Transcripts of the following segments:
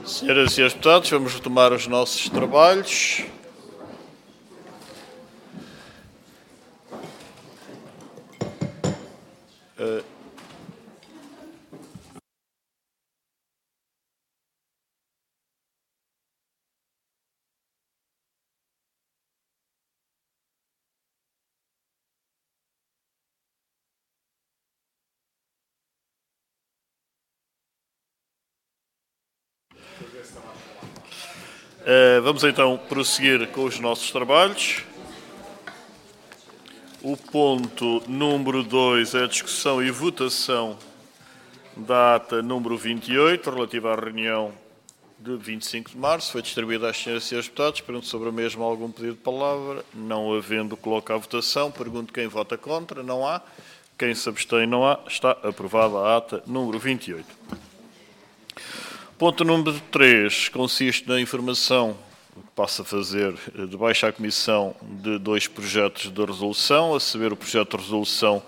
Senhoras e senhores deputados, vamos retomar os nossos trabalhos. Vamos então prosseguir com os nossos trabalhos. O ponto número 2 é a discussão e votação da ata número 28, relativa à reunião de 25 de março. Foi distribuída às senhoras e senhores deputados. Pergunto sobre a mesma algum pedido de palavra. Não havendo, coloco à votação. Pergunto quem vota contra. Não há. Quem se abstém, não há. Está aprovada a ata número 28. Ponto número 3 consiste na informação que passa a fazer de baixa à Comissão de 2 projetos de resolução, a saber o projeto de resolução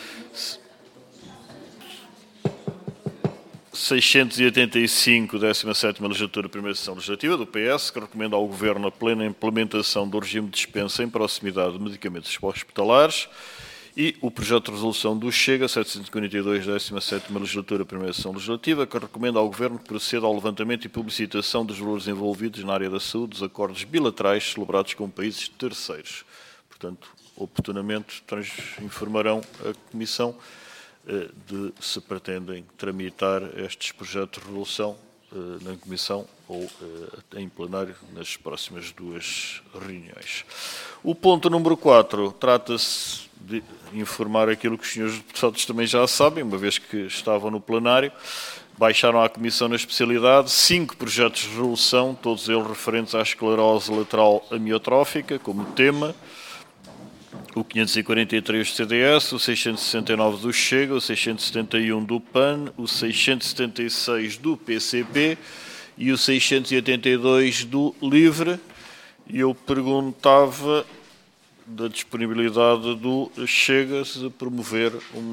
685, 17ª Legislatura, primeira sessão legislativa do PS, que recomenda ao Governo a plena implementação do regime de dispensa em proximidade de medicamentos hospitalares, e o projeto de resolução do Chega, 742, 17ª Legislatura, primeira sessão legislativa, que recomenda ao Governo que proceda ao levantamento e publicitação dos valores envolvidos na área da saúde dos acordos bilaterais celebrados com países terceiros. Portanto, oportunamente informarão a Comissão de se pretendem tramitar estes projetos de resolução na Comissão ou em plenário nas próximas 2 reuniões. O ponto número 4 trata-se de informar aquilo que os senhores deputados também já sabem, uma vez que estavam no plenário. Baixaram à Comissão na especialidade 5 projetos de resolução, todos eles referentes à esclerose lateral amiotrófica, como tema. O 543 do CDS, o 669 do Chega, o 671 do PAN, o 676 do PCP e o 682 do LIVRE. E eu perguntava da disponibilidade do Chega de promover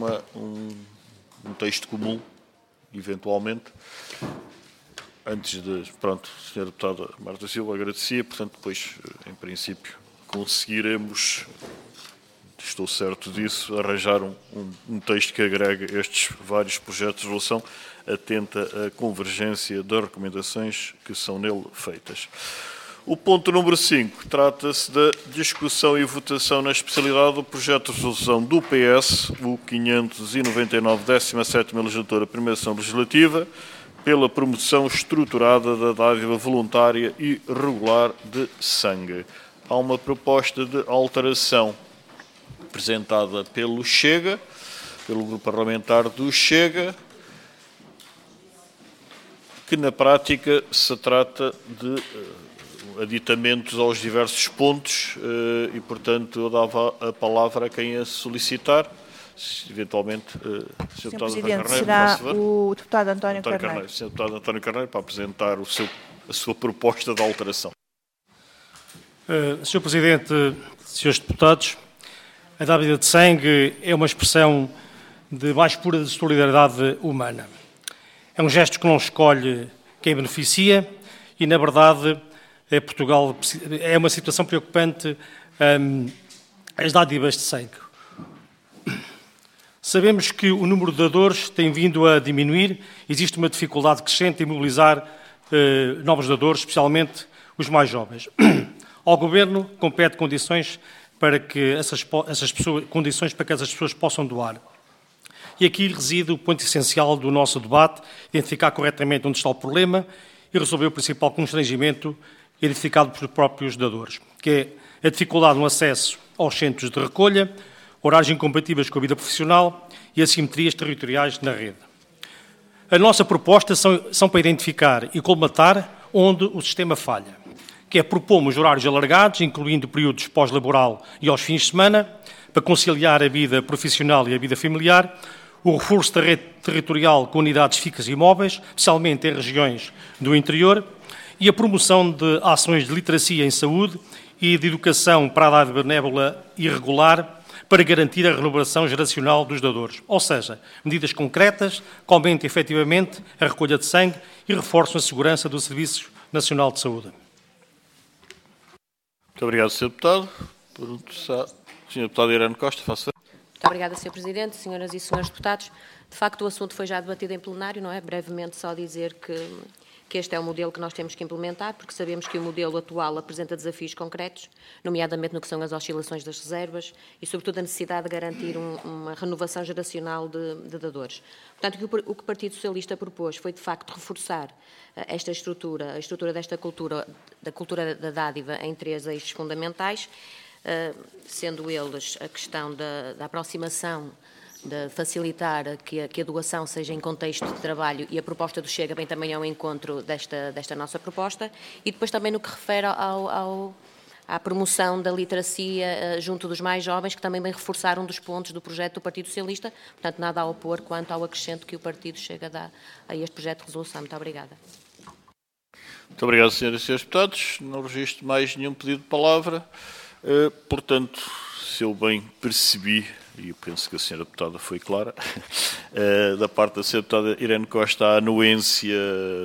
um texto comum, eventualmente. Antes de, pronto, Sra. Deputada Marta Silva, agradecia, portanto, depois, em princípio, conseguiremos, estou certo disso, arranjar um texto que agregue estes vários projetos de resolução, atenta à convergência das recomendações que são nele feitas. O ponto número 5 trata-se da discussão e votação na especialidade do projeto de resolução do PS, o 599, 17ª Legislatura, primeira sessão legislativa, pela promoção estruturada da dádiva voluntária e regular de sangue. Há uma proposta de alteração apresentada pelo Chega, pelo grupo parlamentar do Chega, que na prática se trata de aditamentos aos diversos pontos e, portanto, eu dava a palavra a quem a solicitar. Eventualmente, Sr. Deputado Presidente, será o deputado António Carneiro. Sr. Deputado António Carneiro, para apresentar a sua proposta de alteração. Sr. Presidente, Srs. Deputados, a dádiva de sangue é uma expressão de mais pura solidariedade humana. É um gesto que não escolhe quem beneficia e, na verdade, Portugal é uma situação preocupante, as dádivas de sangue. Sabemos que o número de dadores tem vindo a diminuir, existe uma dificuldade crescente em mobilizar novos dadores, especialmente os mais jovens. Ao Governo compete condições para que essas pessoas possam doar. E aqui reside o ponto essencial do nosso debate, identificar corretamente onde está o problema e resolver o principal constrangimento identificado pelos próprios dadores, que é a dificuldade no acesso aos centros de recolha, horários incompatíveis com a vida profissional e assimetrias territoriais na rede. A nossa proposta são para identificar e colmatar onde o sistema falha, que é propomos horários alargados, incluindo períodos pós-laboral e aos fins de semana, para conciliar a vida profissional e a vida familiar, o reforço da rede territorial com unidades fixas e móveis, especialmente em regiões do interior, e a promoção de ações de literacia em saúde e de educação para a idade benévola e regular, para garantir a renovação geracional dos dadores. Ou seja, medidas concretas que aumentem efetivamente a recolha de sangue e reforçam a segurança do Serviço Nacional de Saúde. Muito obrigado, Sr. Deputado. Sr. Deputado Irene Costa, faça. Muito obrigada, Sr. Presidente, senhoras e senhores deputados. De facto, o assunto foi já debatido em plenário, não é? Brevemente só dizer que este é o modelo que nós temos que implementar, porque sabemos que o modelo atual apresenta desafios concretos, nomeadamente no que são as oscilações das reservas e, sobretudo, a necessidade de garantir uma renovação geracional de dadores. Portanto, o que o Partido Socialista propôs foi, de facto, reforçar esta estrutura, a estrutura desta cultura, da cultura da dádiva em 3 eixos fundamentais, sendo eles a questão da aproximação, de facilitar que a doação seja em contexto de trabalho, e a proposta do Chega vem também ao encontro desta nossa proposta, e depois também no que refere à promoção da literacia junto dos mais jovens, que também vem reforçar um dos pontos do projeto do Partido Socialista, portanto nada a opor quanto ao acrescento que o Partido Chega dá a este projeto de resolução. Muito obrigada. Muito obrigado, senhoras e senhores deputados. Não registro mais nenhum pedido de palavra. Portanto, se eu bem percebi, e eu penso que a senhora deputada foi clara, da parte da senhora deputada Irene Costa, a anuência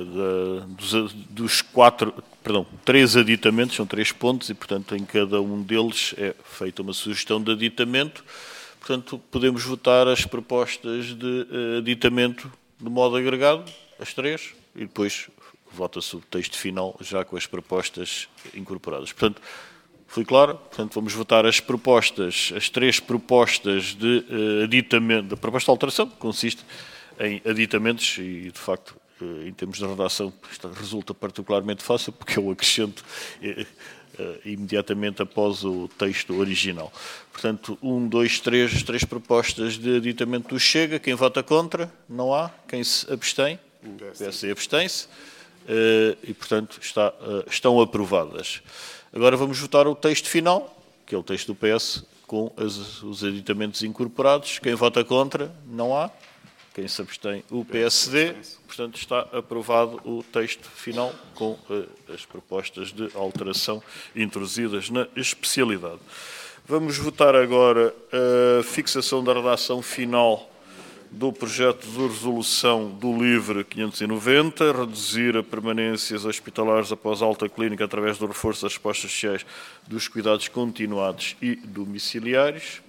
dos 3 aditamentos, são 3 pontos, e, portanto, em cada um deles é feita uma sugestão de aditamento. Portanto, podemos votar as propostas de aditamento de modo agregado, as 3, e depois vota-se o texto final já com as propostas incorporadas. Portanto, foi claro? Portanto, vamos votar as propostas, as 3 propostas de aditamento, da proposta de alteração, que consiste em aditamentos e, de facto, em termos de redação, resulta particularmente fácil, porque eu acrescento imediatamente após o texto original. Portanto, 1, 2, 3, 3 propostas de aditamento do Chega. Quem vota contra? Não há. Quem se abstém? O PSD abstém-se. E, portanto, estão aprovadas. Agora vamos votar o texto final, que é o texto do PS, com os aditamentos incorporados. Quem vota contra? Não há. Quem se abstém? O PSD. Portanto, está aprovado o texto final com as propostas de alteração introduzidas na especialidade. Vamos votar agora a fixação da redação final do projeto de resolução do LIVRE 590, reduzir a permanências hospitalares após alta clínica através do reforço das respostas sociais dos cuidados continuados e domiciliários.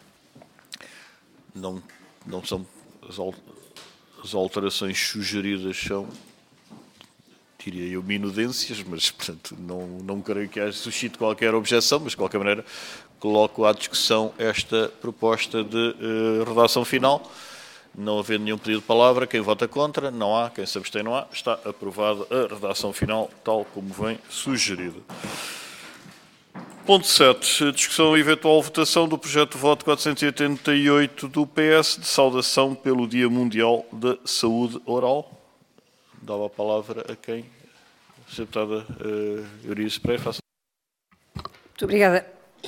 Não são as alterações sugeridas, são, diria eu, minudências, mas, portanto, não creio que suscite qualquer objeção, mas, de qualquer maneira, coloco à discussão esta proposta de redação final. Não havendo nenhum pedido de palavra, quem vota contra? Não há. Quem se abstém? Não há. Está aprovada a redação final, tal como vem sugerida. Ponto 7. Discussão e eventual votação do projeto de voto 488 do PS de saudação pelo Dia Mundial da Saúde Oral. Dava a palavra a quem? A deputada Eurice Pereira. Muito obrigada.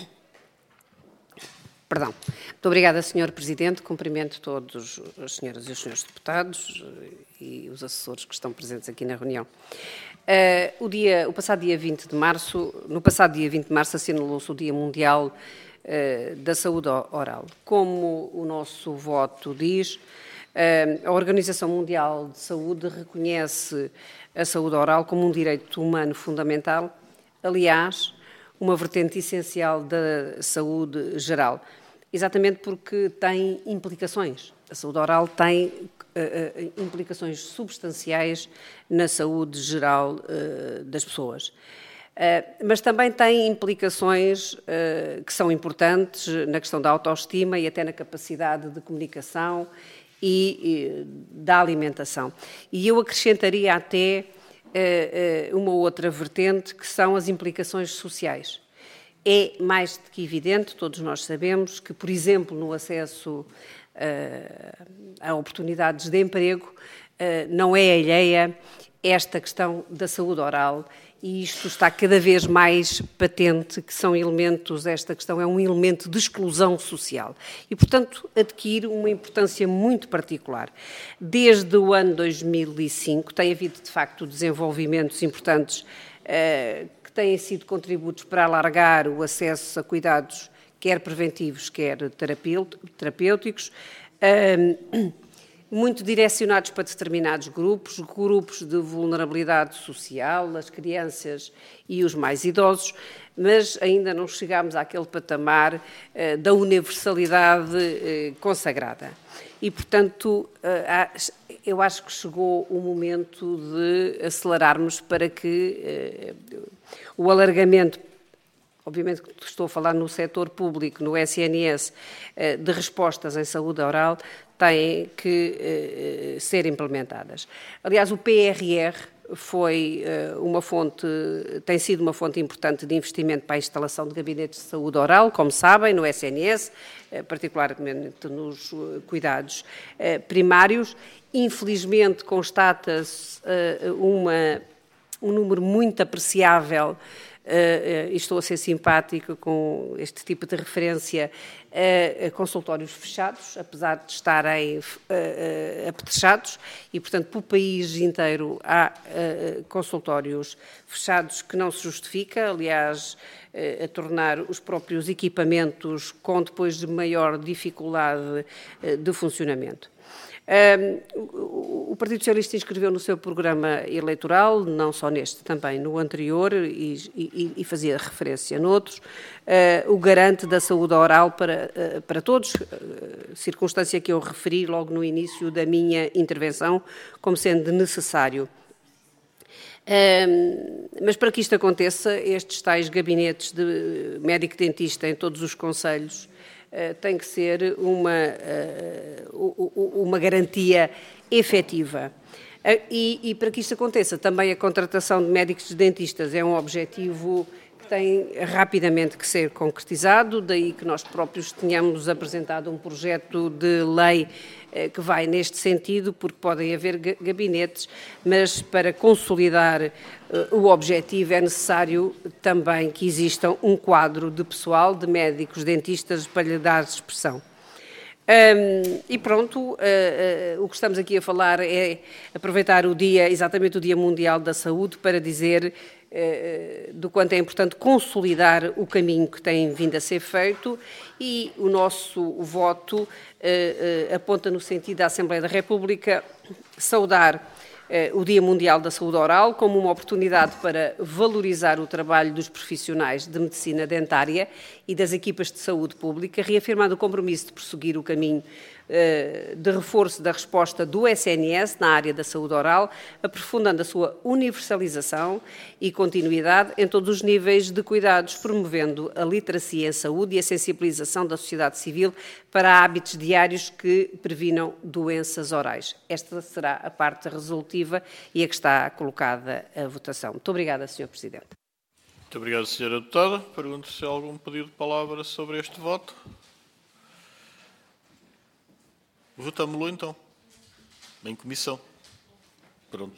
Muito obrigada, Sr. Presidente. Cumprimento todos as senhoras e os senhores deputados e os assessores que estão presentes aqui na reunião. No passado dia 20 de março assinalou-se o Dia Mundial da Saúde Oral. Como o nosso voto diz, a Organização Mundial de Saúde reconhece a saúde oral como um direito humano fundamental, aliás, uma vertente essencial da saúde geral, exatamente porque tem implicações. A saúde oral tem implicações substanciais na saúde geral das pessoas. Mas também tem implicações que são importantes na questão da autoestima e até na capacidade de comunicação e da alimentação. E eu acrescentaria até uma outra vertente, que são as implicações sociais. É mais do que evidente, todos nós sabemos, que, por exemplo, no acesso a oportunidades de emprego, não é alheia esta questão da saúde oral, e isto está cada vez mais patente, que são elementos, esta questão é um elemento de exclusão social e, portanto, adquire uma importância muito particular. Desde o ano 2005 tem havido, de facto, desenvolvimentos importantes que têm sido contributos para alargar o acesso a cuidados, quer preventivos, quer terapêuticos, muito direcionados para determinados grupos de vulnerabilidade social, as crianças e os mais idosos, mas ainda não chegámos àquele patamar da universalidade consagrada. E, portanto, eu acho que chegou o momento de acelerarmos para que o alargamento, obviamente que estou a falar no setor público, no SNS, de respostas em saúde oral, têm que ser implementadas. Aliás, o PRR tem sido uma fonte importante de investimento para a instalação de gabinetes de saúde oral, como sabem, no SNS, particularmente nos cuidados primários. Infelizmente, constata-se um número muito apreciável, e estou a ser simpática com este tipo de referência, a consultórios fechados, apesar de estarem apetrechados, e, portanto, pelo país inteiro há consultórios fechados que não se justifica, aliás, a tornar os próprios equipamentos com depois de maior dificuldade de funcionamento. O Partido Socialista inscreveu no seu programa eleitoral, não só neste, também no anterior, e fazia referência noutros, o garante da saúde oral para todos, circunstância que eu referi logo no início da minha intervenção, como sendo necessário. Mas para que isto aconteça, estes tais gabinetes de médico-dentista em todos os concelhos tem que ser uma garantia efetiva. E para que isto aconteça, também a contratação de médicos dentistas é um objetivo que tem rapidamente que ser concretizado, daí que nós próprios tenhamos apresentado um projeto de lei que vai neste sentido, porque podem haver gabinetes, mas para consolidar o objetivo é necessário também que exista um quadro de pessoal, de médicos dentistas, para lhe dar expressão. E pronto, o que estamos aqui a falar é aproveitar exatamente o Dia Mundial da Saúde, para dizer do quanto é importante consolidar o caminho que tem vindo a ser feito, e o nosso voto aponta no sentido da Assembleia da República saudar o Dia Mundial da Saúde Oral como uma oportunidade para valorizar o trabalho dos profissionais de medicina dentária e das equipas de saúde pública, reafirmando o compromisso de prosseguir o caminho de reforço da resposta do SNS na área da saúde oral, aprofundando a sua universalização e continuidade em todos os níveis de cuidados, promovendo a literacia em saúde e a sensibilização da sociedade civil para hábitos diários que previnam doenças orais. Esta será a parte resolutiva e a que está colocada a votação. Muito obrigada, Sr. Presidente. Muito obrigado, Sra. Deputada. Pergunto se há algum pedido de palavra sobre este voto. Votamos-lo então, em comissão. Pronto.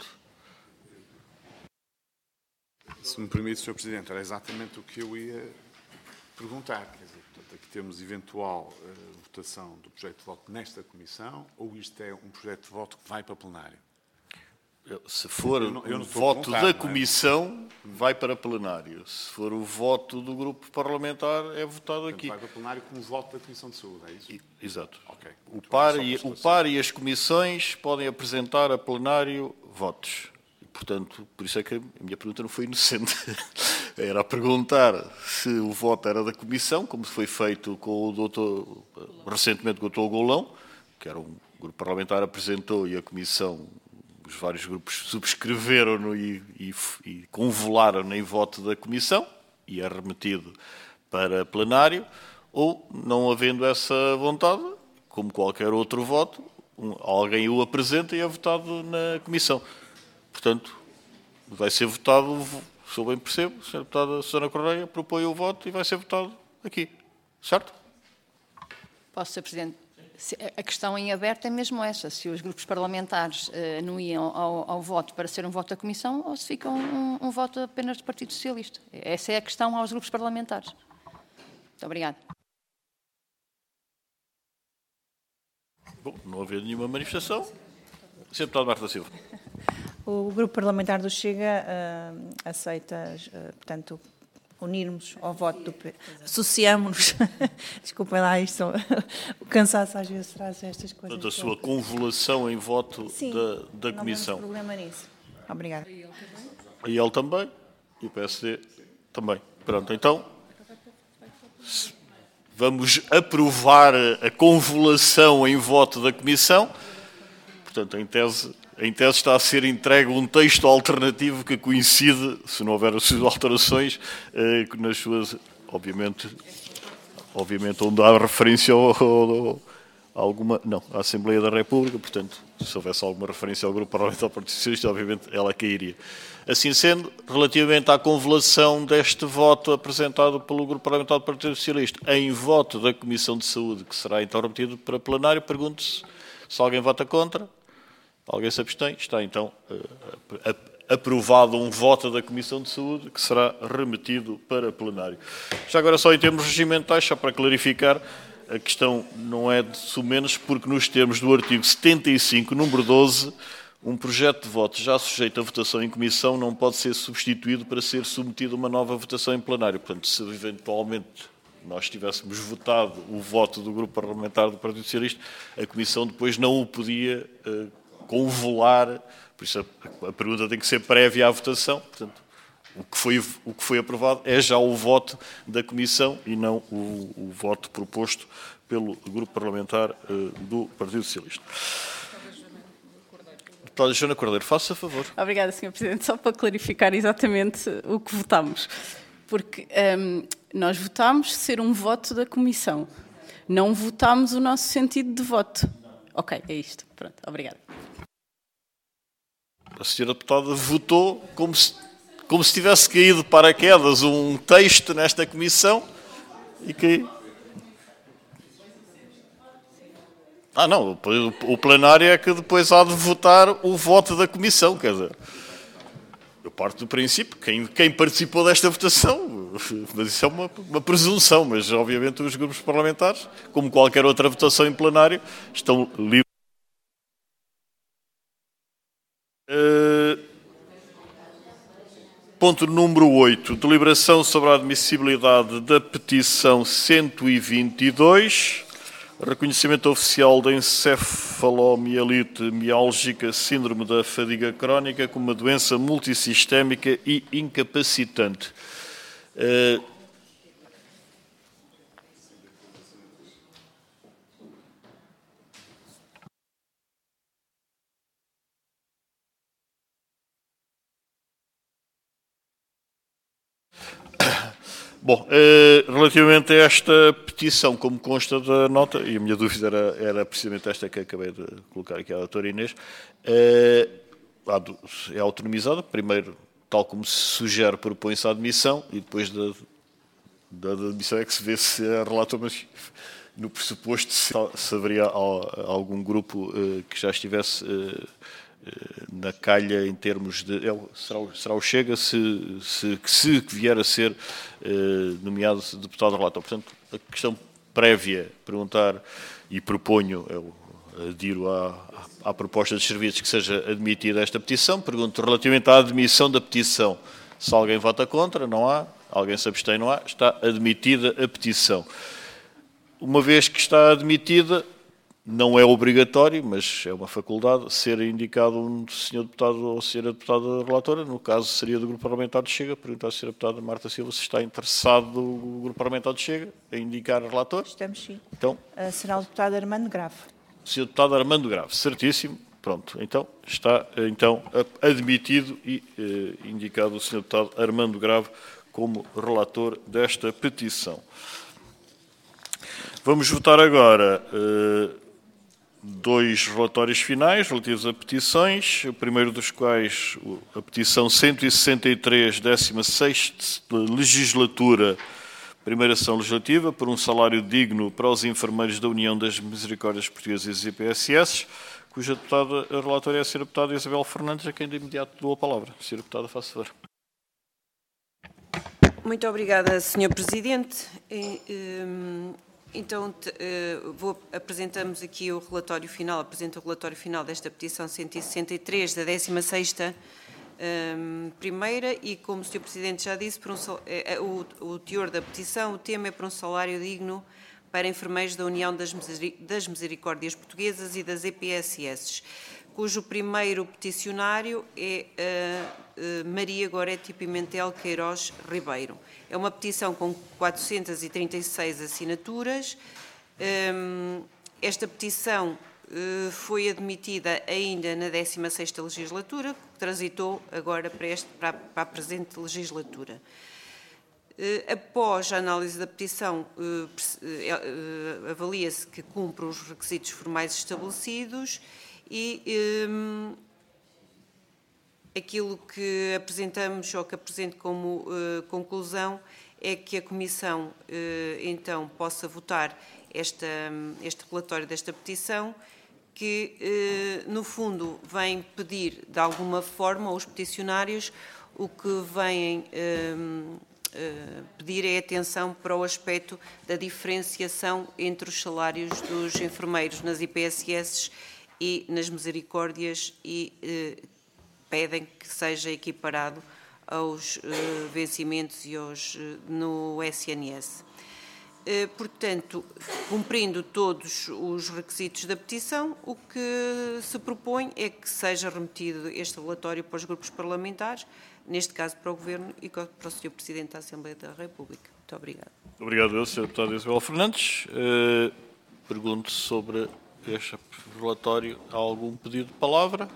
Se me permite, Sr. Presidente, era exatamente o que eu ia perguntar. Quer dizer, portanto, aqui temos eventual votação do projeto de voto nesta comissão, ou isto é um projeto de voto que vai para plenário? Se for o voto da comissão, vai para plenário. Se for o voto do grupo parlamentar, é votado aqui. Vai para plenário com o voto da Comissão de Saúde, é isso? Exato. Okay. O par e as comissões podem apresentar a plenário votos. E, portanto, por isso é que a minha pergunta não foi inocente. Era a perguntar se o voto era da comissão, como foi feito com o doutor, recentemente com o doutor Golão, que era um grupo parlamentar, apresentou e a comissão... Os vários grupos subscreveram-no e convolaram em voto da Comissão e é remetido para plenário, ou, não havendo essa vontade, como qualquer outro voto, alguém o apresenta e é votado na Comissão. Portanto, vai ser votado, se eu bem percebo, a Sra. Deputada Susana Correia propõe o voto e vai ser votado aqui. Certo? Posso, Sr. Presidente? A questão em aberto é mesmo essa, se os grupos parlamentares não iam ao voto para ser um voto da Comissão ou se fica um voto apenas do Partido Socialista. Essa é a questão aos grupos parlamentares. Muito obrigada. Bom, não havendo nenhuma manifestação. Sr. Deputado Marta Silva. O grupo parlamentar do Chega aceita, portanto, unirmos ao voto do PS. Associamos-nos. Desculpem lá, o cansaço às vezes traz estas coisas. Portanto, a sua convolução em voto da Comissão. Não temos problema nisso. Obrigada. E ele também, e o PSD também. Pronto, então, vamos aprovar a convolução em voto da Comissão. Portanto, em tese está a ser entregue um texto alternativo que coincide, se não houver alterações, nas suas, obviamente onde há referência à Assembleia da República, portanto, se houvesse alguma referência ao Grupo Parlamentar do Partido Socialista, obviamente ela cairia. Assim sendo, relativamente à convolução deste voto apresentado pelo Grupo Parlamentar do Partido Socialista em voto da Comissão de Saúde, que será então remetido para plenário, pergunto-se se alguém vota contra. Alguém se abstém? Está então aprovado um voto da Comissão de Saúde que será remetido para plenário. Já agora só em termos regimentais, só para clarificar, a questão não é de sumenos, porque nos termos do artigo 75, número 12, um projeto de voto já sujeito a votação em comissão não pode ser substituído para ser submetido a uma nova votação em plenário. Portanto, se eventualmente nós tivéssemos votado o voto do Grupo Parlamentar do Partido Socialista, a Comissão depois não o podia convolar, por isso a pergunta tem que ser prévia à votação. Portanto, o que foi aprovado é já o voto da Comissão e não o voto proposto pelo Grupo Parlamentar do Partido Socialista. Deputada Joana Cordeiro, faça favor. Obrigada, Sr. Presidente. Só para clarificar exatamente o que votamos. Porque nós votámos ser um voto da Comissão. Não votámos o nosso sentido de voto. Ok, é isto. Pronto, obrigada. A senhora deputada votou como se tivesse caído de paraquedas um texto nesta comissão e que... não, o plenário é que depois há de votar o voto da comissão, quer dizer... Eu parto do princípio, quem participou desta votação, mas isso é uma presunção, mas obviamente os grupos parlamentares, como qualquer outra votação em plenário, estão livres. Ponto número 8. Deliberação sobre a admissibilidade da petição 122. Reconhecimento oficial da encefalomielite miálgica, síndrome da fadiga crónica, como uma doença multissistémica e incapacitante. Bom, relativamente a esta petição, como consta da nota, e a minha dúvida era precisamente esta que acabei de colocar aqui à doutora Inês, é autonomizada, primeiro, tal como se sugere, propõe-se a admissão, e depois da admissão é que se vê se é relator, mas no pressuposto se haveria algum grupo que já estivesse na calha em termos de... será o Chega se vier a ser nomeado deputado relator. Portanto, a questão prévia, perguntar, e proponho, eu adiro à proposta de serviços que seja admitida esta petição. Pergunto relativamente à admissão da petição, se alguém vota contra, não há. Alguém se abstém, não há. Está admitida a petição. Uma vez que está admitida, não é obrigatório, mas é uma faculdade, ser indicado um senhor deputado ou senhora deputada relatora. No caso, seria do Grupo Parlamentar de Chega. Perguntar à senhora deputada Marta Silva se está interessado o Grupo Parlamentar de Chega em indicar relator. Estamos, sim. Então, será o deputado Armando Grave. Senhor deputado Armando Grave, certíssimo. Pronto, então está admitido e indicado o senhor deputado Armando Grave como relator desta petição. Vamos votar agora... dois relatórios finais relativos a petições, o primeiro dos quais a petição 163, 16ª legislatura, primeira sessão legislativa, por um salário digno para os enfermeiros da União das Misericórdias Portuguesas e IPSS, cuja deputada relatora é a senhora deputada Isabel Fernandes, a quem de imediato dou a palavra. Senhora deputada, faça favor. Muito obrigada, Sr. Presidente. Então, apresentamos aqui o relatório final, apresento o relatório final desta petição 163 da 16ª primeira e, como o Sr. Presidente já disse, o teor da petição, o tema é para um salário digno para enfermeiros da União das Misericórdias Portuguesas e das EPSS, cujo primeiro peticionário é Maria Goretti Pimentel Queiroz Ribeiro. É uma petição com 436 assinaturas. Esta petição foi admitida ainda na 16ª legislatura, que transitou agora para a presente legislatura. Após a análise da petição, avalia-se que cumpre os requisitos formais estabelecidos e aquilo que apresentamos, ou que apresento como conclusão, é que a Comissão, então, possa votar este relatório desta petição, que, no fundo, vem pedir, de alguma forma, aos peticionários, o que vêm pedir é atenção para o aspecto da diferenciação entre os salários dos enfermeiros nas IPSS e nas misericórdias e pedem que seja equiparado aos vencimentos e no SNS. Portanto, cumprindo todos os requisitos da petição, o que se propõe é que seja remetido este relatório para os grupos parlamentares, neste caso para o Governo e para o Sr. Presidente da Assembleia da República. Muito obrigada. Obrigado, Sr. Deputado Isabel Fernandes. Pergunto sobre este relatório. Há algum pedido de palavra?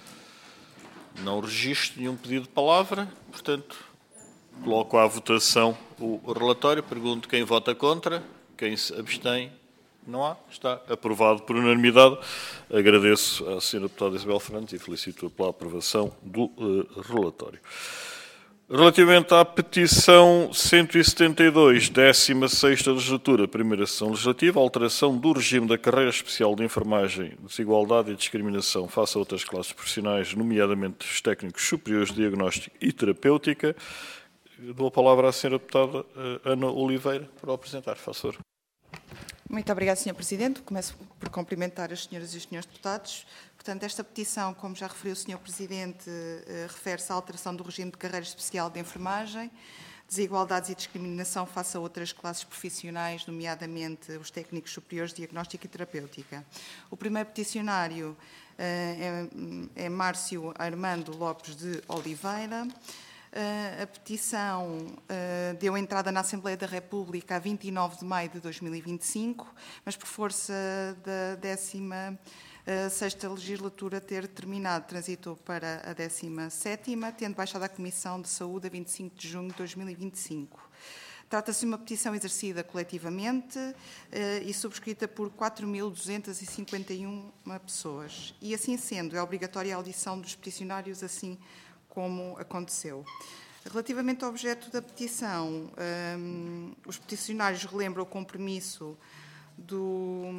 Não registro nenhum pedido de palavra, portanto, coloco à votação o relatório. Pergunto quem vota contra, quem se abstém. Não há. Está aprovado por unanimidade. Agradeço à Sra. Deputada Isabel Fernandes e felicito-a pela aprovação do relatório. Relativamente à petição 172, 16ª legislatura, primeira sessão legislativa, alteração do regime da carreira especial de enfermagem, desigualdade e discriminação face a outras classes profissionais, nomeadamente os técnicos superiores de diagnóstico e terapêutica. Dou a palavra à Sra. Deputada Ana Oliveira para o apresentar. Faça favor. Muito obrigada, Sr. Presidente. Começo por cumprimentar as senhoras e os senhores deputados. Portanto, esta petição, como já referiu o Sr. Presidente, refere-se à alteração do regime de carreira especial de enfermagem, desigualdades e discriminação face a outras classes profissionais, nomeadamente os técnicos superiores de diagnóstico e terapêutica. O primeiro peticionário é Márcio Armando Lopes de Oliveira. A petição deu entrada na Assembleia da República a 29 de maio de 2025, mas por força da 16ª legislatura ter terminado, transitou para a 17ª, tendo baixado à Comissão de Saúde a 25 de junho de 2025. Trata-se de uma petição exercida coletivamente e subscrita por 4.251 pessoas. E, assim sendo, é obrigatória a audição dos peticionários, assim como aconteceu. Relativamente ao objeto da petição, os peticionários relembram o compromisso do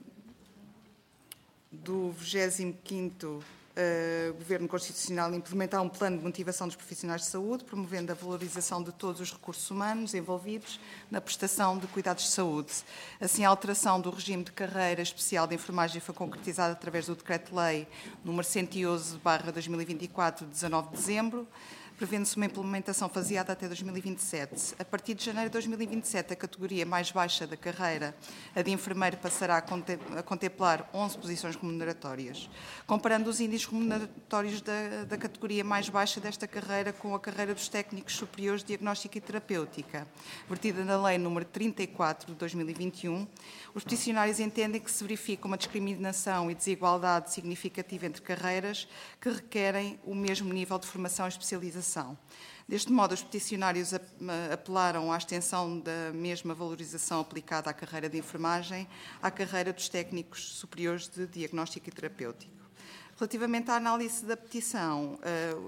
25º Governo Constitucional em implementar um plano de motivação dos profissionais de saúde, promovendo a valorização de todos os recursos humanos envolvidos na prestação de cuidados de saúde. Assim, a alteração do regime de carreira especial de enfermagem foi concretizada através do Decreto-Lei nº 111/2024, de 19 de dezembro, prevendo-se uma implementação faseada até 2027. A partir de janeiro de 2027, a categoria mais baixa da carreira, a de enfermeiro, passará a contemplar 11 posições remuneratórias. Comparando os índices remuneratórios da categoria mais baixa desta carreira com a carreira dos técnicos superiores de diagnóstico e terapêutica, vertida na Lei nº 34 de 2021, os peticionários entendem que se verifica uma discriminação e desigualdade significativa entre carreiras que requerem o mesmo nível de formação e especialização. Deste modo, os peticionários apelaram à extensão da mesma valorização aplicada à carreira de enfermagem à carreira dos técnicos superiores de diagnóstico e terapêutico. Relativamente à análise da petição,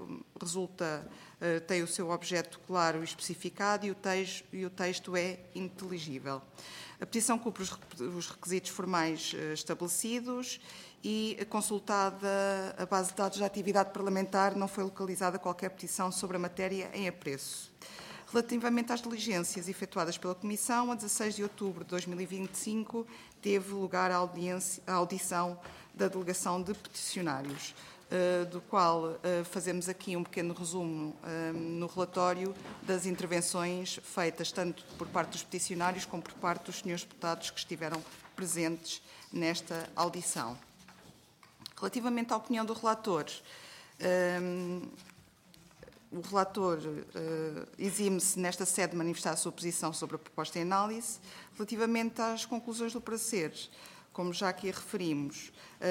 tem o seu objeto claro e especificado e o texto é inteligível. A petição cumpre os requisitos formais estabelecidos e, consultada a base de dados da atividade parlamentar, não foi localizada qualquer petição sobre a matéria em apreço. Relativamente às diligências efetuadas pela Comissão, a 16 de outubro de 2025 teve lugar a audição da delegação de peticionários. do qual fazemos aqui um pequeno resumo no relatório das intervenções feitas tanto por parte dos peticionários como por parte dos senhores deputados que estiveram presentes nesta audição. Relativamente à opinião do relator, o relator exime-se nesta sede de manifestar a sua posição sobre a proposta em análise. Relativamente às conclusões do parecer, como já aqui referimos,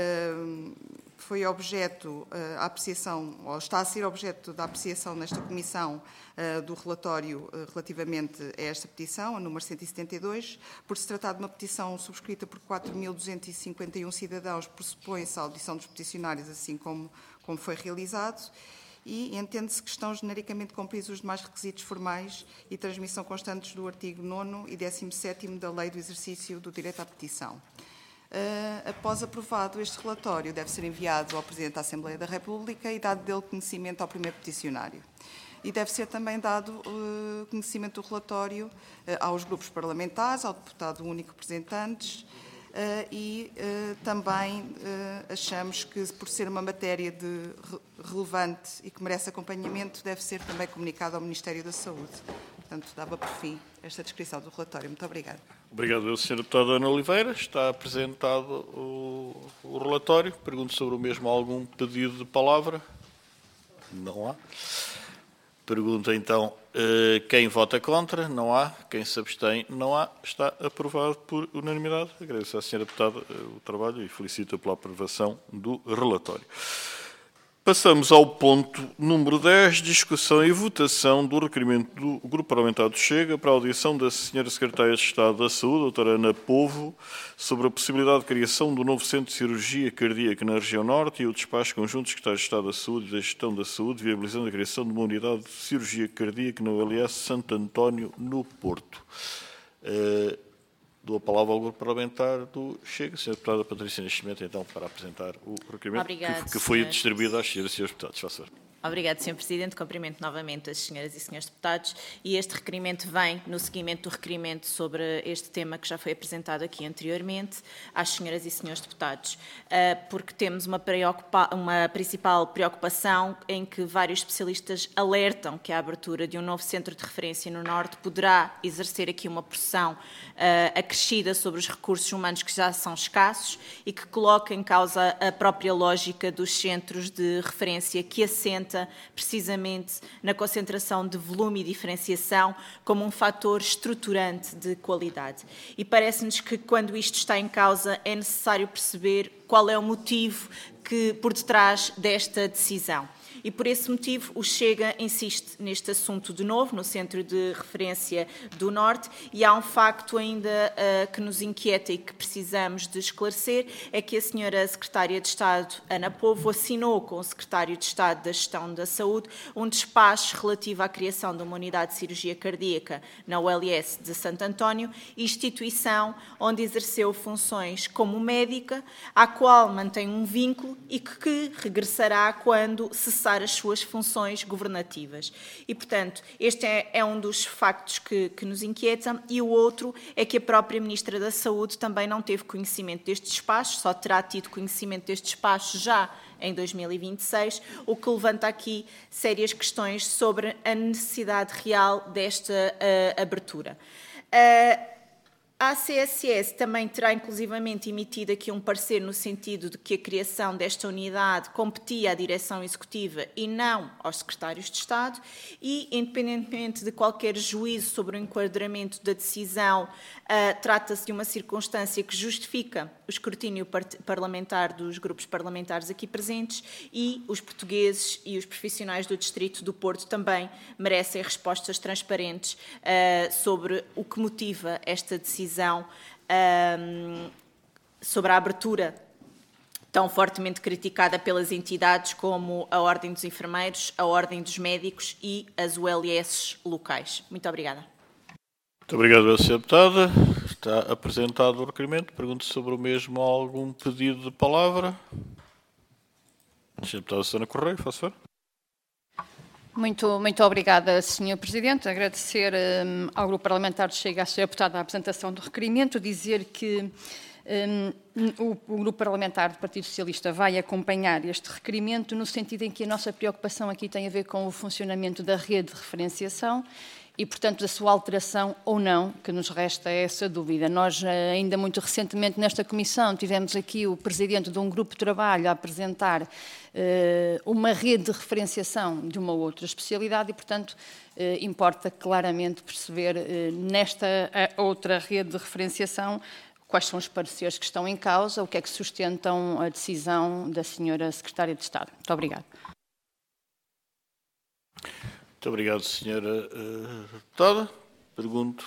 foi objeto a apreciação, ou está a ser objeto da apreciação nesta comissão do relatório relativamente a esta petição, a número 172, por se tratar de uma petição subscrita por 4.251 cidadãos, pressupõe-se a audição dos peticionários, assim como foi realizado, e entende-se que estão genericamente cumpridos os demais requisitos formais e transmissão constantes do artigo 9º e 17º da Lei do Exercício do Direito à Petição. Após aprovado este relatório, deve ser enviado ao Presidente da Assembleia da República e dado dele conhecimento ao primeiro peticionário. E deve ser também dado conhecimento do relatório aos grupos parlamentares, ao deputado único representantes, e também achamos que, por ser uma matéria relevante e que merece acompanhamento, deve ser também comunicado ao Ministério da Saúde. Portanto, dava por fim esta descrição do relatório. Muito obrigada. Obrigado, Sra. Deputada Ana Oliveira. Está apresentado o relatório. Pergunto sobre o mesmo algum pedido de palavra. Não há. Pergunta então, quem vota contra? Não há. Quem se abstém? Não há. Está aprovado por unanimidade. Agradeço à Sra. Deputada o trabalho e felicito pela aprovação do relatório. Passamos ao ponto número 10, discussão e votação do requerimento do Grupo Parlamentar do Chega para a audição da Sra. Secretária de Estado da Saúde, doutora Ana Povo, sobre a possibilidade de criação do novo Centro de Cirurgia Cardíaca na região Norte e o despacho conjunto do Secretário de Estado da Saúde e da Gestão da Saúde, viabilizando a criação de uma unidade de cirurgia cardíaca na ULS Santo António, no Porto. Dou a palavra ao Grupo Parlamentar do Chega. Sra. Deputada Patrícia Nascimento, então, para apresentar o requerimento que foi distribuído às senhoras e senhores deputados. Faça favor. Obrigado, Sr. Presidente. Cumprimento novamente as senhoras e senhores deputados. E este requerimento vem no seguimento do requerimento sobre este tema que já foi apresentado aqui anteriormente às senhoras e senhores deputados, porque temos uma principal preocupação em que vários especialistas alertam que a abertura de um novo centro de referência no Norte poderá exercer aqui uma pressão acrescida sobre os recursos humanos que já são escassos e que coloca em causa a própria lógica dos centros de referência que assenta precisamente na concentração de volume e diferenciação como um fator estruturante de qualidade. E parece-nos que, quando isto está em causa, é necessário perceber qual é o motivo por detrás desta decisão. E, por esse motivo, o Chega insiste neste assunto de novo, no Centro de Referência do Norte, e há um facto ainda que nos inquieta e que precisamos de esclarecer, é que a senhora Secretária de Estado, Ana Povo, assinou com o Secretário de Estado da Gestão da Saúde um despacho relativo à criação de uma unidade de cirurgia cardíaca na ULS de Santo António, instituição onde exerceu funções como médica, à qual mantém um vínculo e que regressará quando cessar as suas funções governativas. E, portanto, este é um dos factos que nos inquieta, e o outro é que a própria Ministra da Saúde também não teve conhecimento deste despacho, só terá tido conhecimento deste despacho já em 2026, o que levanta aqui sérias questões sobre a necessidade real desta abertura. A ACSS também terá inclusivamente emitido aqui um parecer no sentido de que a criação desta unidade competia à Direção Executiva e não aos Secretários de Estado e, independentemente de qualquer juízo sobre o enquadramento da decisão, trata-se de uma circunstância que justifica o escrutínio parlamentar dos grupos parlamentares aqui presentes e os portugueses e os profissionais do Distrito do Porto também merecem respostas transparentes sobre o que motiva esta decisão sobre a abertura tão fortemente criticada pelas entidades como a Ordem dos Enfermeiros, a Ordem dos Médicos e as ULS locais. Muito obrigada. Muito obrigado, Sra. Deputada. Está apresentado o requerimento. Pergunto sobre o mesmo há algum pedido de palavra. Sra. Deputada Susana Correia, faça favor. Muito obrigada, Sr. Presidente. Agradecer ao Grupo Parlamentar do Chega, à Sra. Deputada, a apresentação do requerimento, dizer que O Grupo Parlamentar do Partido Socialista vai acompanhar este requerimento no sentido em que a nossa preocupação aqui tem a ver com o funcionamento da rede de referenciação e, portanto, da sua alteração ou não, que nos resta essa dúvida. Nós, ainda muito recentemente, nesta Comissão, tivemos aqui o Presidente de um grupo de trabalho a apresentar uma rede de referenciação de uma outra especialidade e, portanto, importa claramente perceber nesta outra rede de referenciação quais são os pareceres que estão em causa, o que é que sustentam a decisão da Sra. Secretária de Estado. Muito obrigada. Muito obrigado, Sra. Deputada. Pergunto.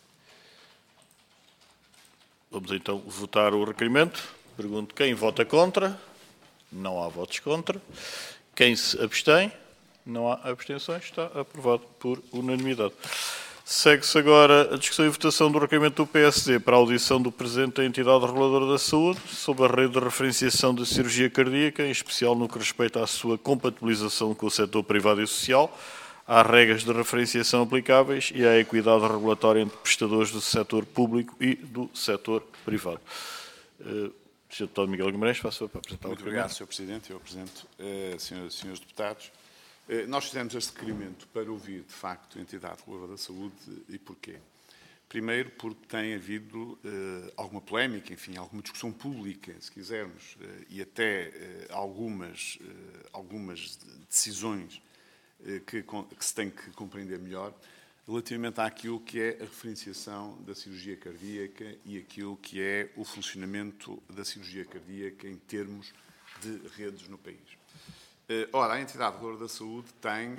Vamos então votar o requerimento. Pergunto quem vota contra. Não há votos contra. Quem se abstém. Não há abstenções. Está aprovado por unanimidade. Segue-se agora a discussão e votação do requerimento do PSD para a audição do Presidente da Entidade Reguladora da Saúde sobre a rede de referenciação de cirurgia cardíaca, em especial no que respeita à sua compatibilização com o setor privado e social, às regras de referenciação aplicáveis e à equidade regulatória entre prestadores do setor público e do setor privado. Sr. Deputado Miguel Guimarães, faço para apresentar o requerimento. Muito obrigado, Sr. Presidente. Eu apresento, senhoras e senhores deputados. Nós fizemos este requerimento para ouvir, de facto, a entidade reguladora da saúde e porquê? Primeiro, porque tem havido alguma polémica, enfim, alguma discussão pública, se quisermos, e até algumas decisões que se tem que compreender melhor, relativamente àquilo que é a referenciação da cirurgia cardíaca e aquilo que é o funcionamento da cirurgia cardíaca em termos de redes no país. Ora, a entidade reguladora da saúde tem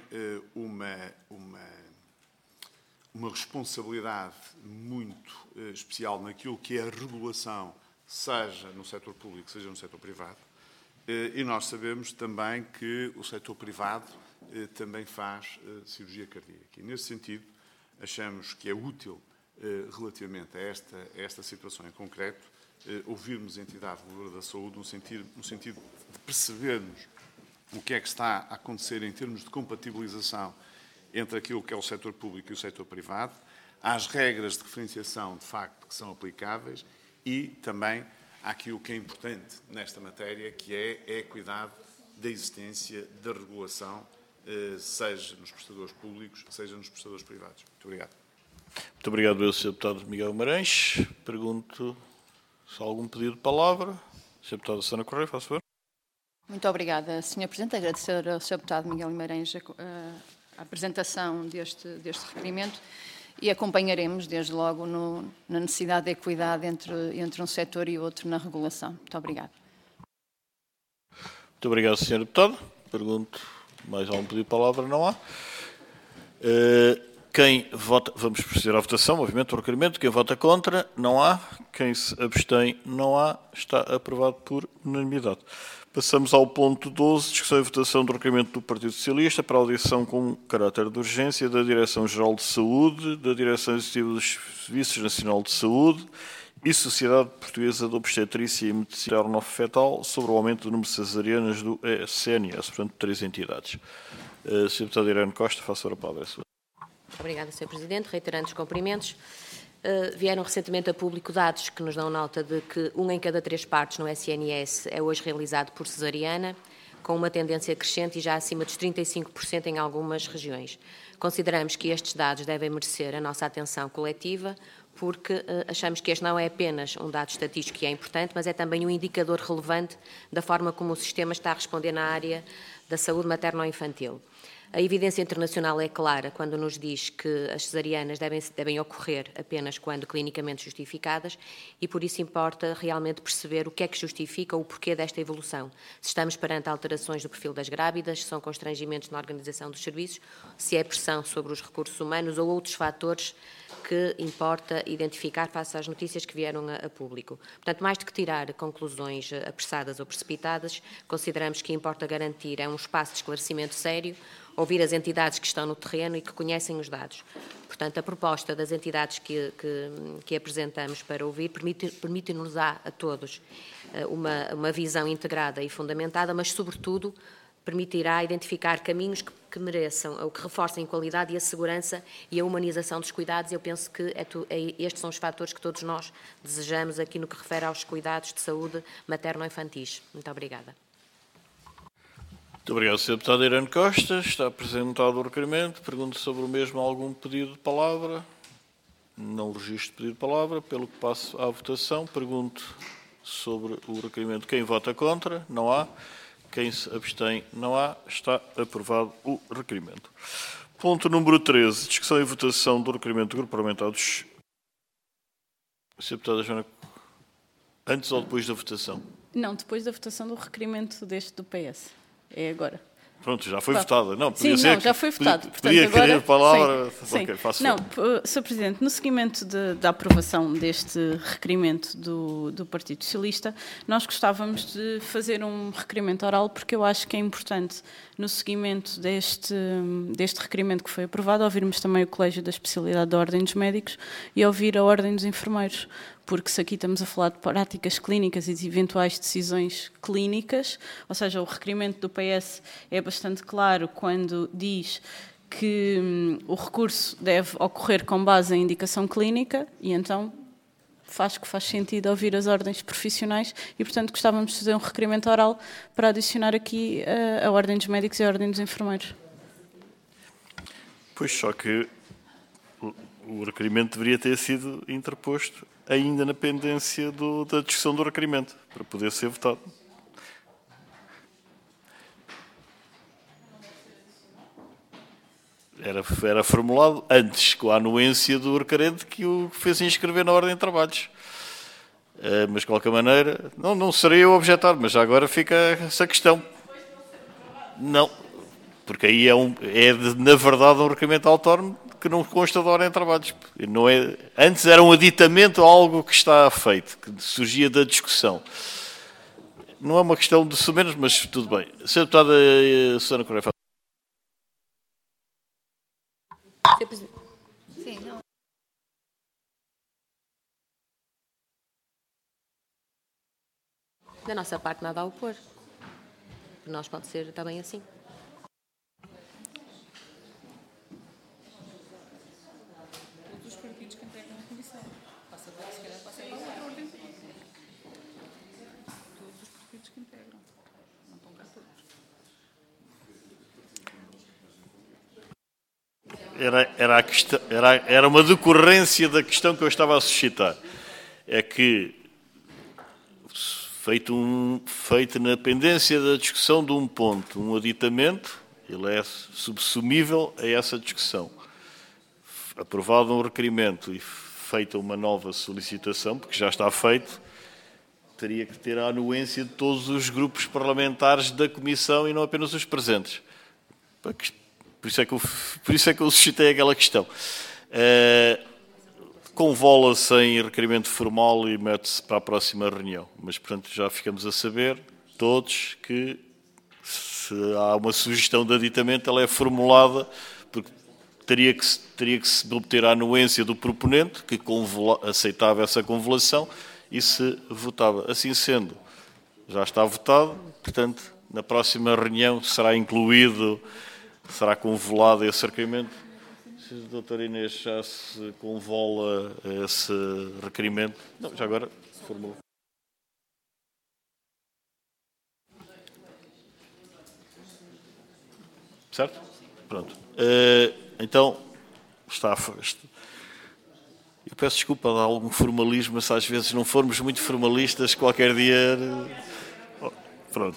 uma responsabilidade muito especial naquilo que é a regulação, seja no setor público, seja no setor privado, e nós sabemos também que o setor privado também faz cirurgia cardíaca. E, nesse sentido, achamos que é útil, relativamente a esta situação em concreto, ouvirmos a entidade reguladora da saúde no sentido de percebermos o que é que está a acontecer em termos de compatibilização entre aquilo que é o setor público e o setor privado, às regras de referenciação, de facto, que são aplicáveis e também àquilo que é importante nesta matéria, que é a equidade da existência da regulação, seja nos prestadores públicos, seja nos prestadores privados. Muito obrigado. Muito obrigado, Sr. Deputado Miguel Guimarães. Pergunto se há algum pedido de palavra. Sr. Deputado Susana Correia, faça favor. Muito obrigada, Sr. Presidente. Agradecer ao Sr. Deputado Miguel Guimarães a apresentação deste requerimento e acompanharemos, desde logo, na necessidade de equidade entre um setor e outro na regulação. Muito obrigada. Muito obrigado, Sr. Deputado. Pergunto, mais algum pedido de palavra? Não há. Quem vota, vamos proceder à votação, obviamente, do requerimento. Quem vota contra? Não há. Quem se abstém? Não há. Está aprovado por unanimidade. Passamos ao ponto 12, discussão e votação do requerimento do Partido Socialista para a audição com caráter de urgência da Direção-Geral de Saúde, da Direção Executiva dos Serviços Nacional de Saúde e Sociedade Portuguesa de Obstetrícia e Medicina Materno-Fetal sobre o aumento do número de cesarianas do SNS, portanto, 3 entidades. Sr. Deputado Irene Costa, faça a palavra. Obrigada, Sr. Presidente. Reiterando os cumprimentos. Vieram recentemente a público dados que nos dão nota de que 1 em cada 3 partos no SNS é hoje realizado por cesariana, com uma tendência crescente e já acima dos 35% em algumas regiões. Consideramos que estes dados devem merecer a nossa atenção coletiva, porque achamos que este não é apenas um dado estatístico que é importante, mas é também um indicador relevante da forma como o sistema está a responder na área da saúde materno-infantil. A evidência internacional é clara quando nos diz que as cesarianas devem ocorrer apenas quando clinicamente justificadas e por isso importa realmente perceber o que é que justifica o porquê desta evolução. Se estamos perante alterações do perfil das grávidas, se são constrangimentos na organização dos serviços, se é pressão sobre os recursos humanos ou outros fatores que importa identificar face às notícias que vieram a público. Portanto, mais do que tirar conclusões apressadas ou precipitadas, consideramos que importa garantir um espaço de esclarecimento sério, ouvir as entidades que estão no terreno e que conhecem os dados. Portanto, a proposta das entidades que apresentamos para ouvir permite-nos a todos uma visão integrada e fundamentada, mas, sobretudo, permitirá identificar caminhos que mereçam, ou que reforcem a qualidade e a segurança e a humanização dos cuidados. Eu penso que estes são os fatores que todos nós desejamos aqui no que refere aos cuidados de saúde materno-infantis. Muito obrigada. Muito obrigado, Sr. Deputado Irene Costa. Está apresentado o requerimento. Pergunto sobre o mesmo algum pedido de palavra. Não registro pedido de palavra, pelo que passo à votação. Pergunto sobre o requerimento. Quem vota contra? Não há. Quem se abstém? Não há. Está aprovado o requerimento. Ponto número 13. Discussão e votação do requerimento do Grupo Parlamentar dos... Sra. Deputada Joana, antes ou depois da votação? Não, depois da votação do requerimento deste do PS. É agora. Pronto, já foi votada. Não, sim, ser não, já foi votado. Podia agora, querer a palavra. Sim, Ok, faço não, Sr. Presidente, no seguimento da aprovação deste requerimento do Partido Socialista, nós gostávamos de fazer um requerimento oral, porque eu acho que é importante, no seguimento deste requerimento que foi aprovado, ouvirmos também o Colégio da Especialidade da Ordem dos Médicos e ouvir a Ordem dos Enfermeiros. Porque se aqui estamos a falar de práticas clínicas e de eventuais decisões clínicas, ou seja, o requerimento do PS é bastante claro quando diz que o recurso deve ocorrer com base em indicação clínica e então faz sentido ouvir as ordens profissionais e, portanto, gostávamos de fazer um requerimento oral para adicionar aqui a Ordem dos Médicos e a Ordem dos Enfermeiros. Pois, só que o requerimento deveria ter sido interposto ainda na pendência da discussão do requerimento, para poder ser votado. Era formulado antes, com a anuência do requerente que o fez inscrever na Ordem de Trabalhos. Mas, de qualquer maneira, não serei eu a objetar, mas já agora fica essa questão. Não, porque aí na verdade, um requerimento autónomo que não consta da Ordem de Trabalhos. Não é, antes era um aditamento a algo que está feito, que surgia da discussão. Não é uma questão de sumenos, mas tudo bem. Sra. Deputada Susana Correia. Sim, não. Da nossa parte, nada a opor. Por nós pode ser também assim. Era uma decorrência da questão que eu estava a suscitar. É que, feito na pendência da discussão de um ponto, um aditamento, ele é subsumível a essa discussão. Aprovado um requerimento e feita uma nova solicitação, porque já está feito, teria que ter a anuência de todos os grupos parlamentares da Comissão e não apenas os presentes. Por isso é que eu suscitei aquela questão. Convola-se em requerimento formal e mete-se para a próxima reunião. Mas, portanto, já ficamos a saber, todos, que se há uma sugestão de aditamento, ela é formulada, porque teria que se obter a anuência do proponente, que aceitava essa convolução, e se votava. Assim sendo, já está votado, portanto, na próxima reunião será incluído, será convolado esse requerimento. Se a doutora Inês já se convola esse requerimento. Não, já agora se formula. Certo? Pronto. Então, eu peço desculpa de algum formalismo, mas às vezes não formos muito formalistas, qualquer dia... Pronto.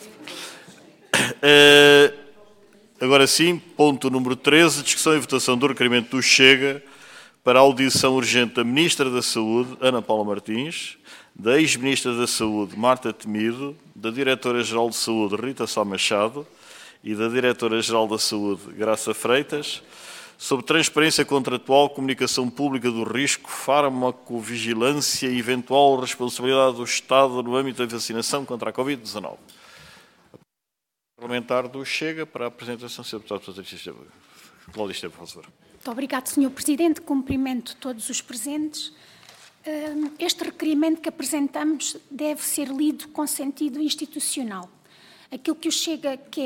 Agora sim, ponto número 13, discussão e votação do requerimento do Chega para a audição urgente da Ministra da Saúde, Ana Paula Martins, da ex-Ministra da Saúde, Marta Temido, da Diretora-Geral de Saúde, Rita Sá Machado, e da Diretora-Geral da Saúde, Graça Freitas, sobre transparência contratual, comunicação pública do risco, farmacovigilância e eventual responsabilidade do Estado no âmbito da vacinação contra a Covid-19. Parlamentar do Chega para a apresentação, Sr. Deputado Patrícia Esteban. Cláudia Esteban, por favor. Muito obrigado, Sr. Presidente. Cumprimento todos os presentes. Este requerimento que apresentamos deve ser lido com sentido institucional. Aquilo que o Chega quer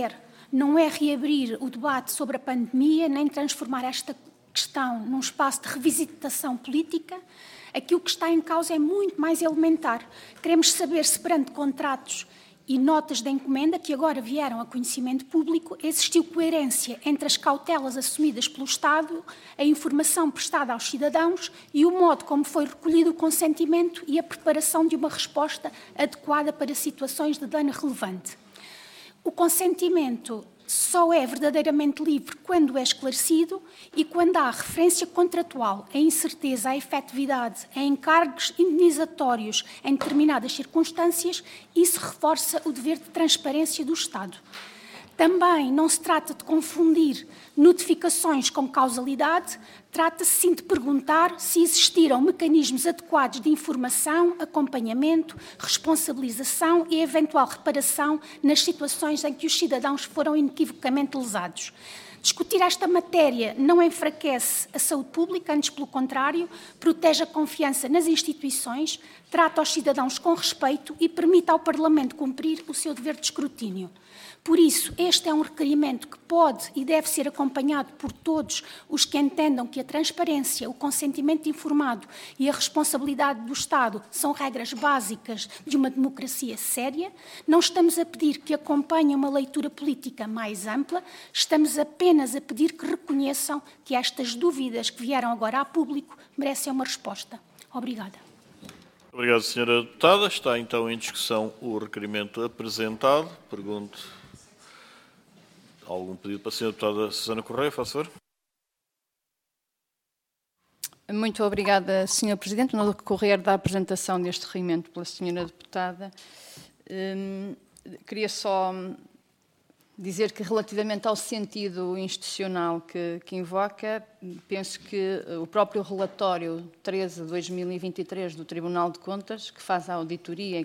não é reabrir o debate sobre a pandemia, nem transformar esta questão num espaço de revisitação política. Aquilo que está em causa é muito mais elementar. Queremos saber se, perante contratos e notas de encomenda que agora vieram a conhecimento público, existiu coerência entre as cautelas assumidas pelo Estado, a informação prestada aos cidadãos e o modo como foi recolhido o consentimento e a preparação de uma resposta adequada para situações de dano relevante. O consentimento só é verdadeiramente livre quando é esclarecido e quando há referência contratual, a incerteza, a efetividade, a encargos indenizatórios em determinadas circunstâncias, isso reforça o dever de transparência do Estado. Também não se trata de confundir notificações com causalidade, trata-se sim de perguntar se existiram mecanismos adequados de informação, acompanhamento, responsabilização e eventual reparação nas situações em que os cidadãos foram inequivocamente lesados. Discutir esta matéria não enfraquece a saúde pública, antes pelo contrário, protege a confiança nas instituições, trata os cidadãos com respeito e permite ao Parlamento cumprir o seu dever de escrutínio. Por isso, este é um requerimento que pode e deve ser acompanhado por todos os que entendam que a transparência, o consentimento informado e a responsabilidade do Estado são regras básicas de uma democracia séria. Não estamos a pedir que acompanhem uma leitura política mais ampla, estamos apenas a pedir que reconheçam que estas dúvidas que vieram agora a público merecem uma resposta. Obrigada. Obrigado, Sra. Deputada. Está então em discussão o requerimento apresentado. Pergunto. Algum pedido para a Sra. Deputada Susana Correia, faz favor. Muito obrigada, Sr. Presidente. No decorrer da apresentação deste requerimento pela Sra. Deputada, queria só dizer que, relativamente ao sentido institucional que invoca, penso que o próprio relatório 13/2023 do Tribunal de Contas, que faz a auditoria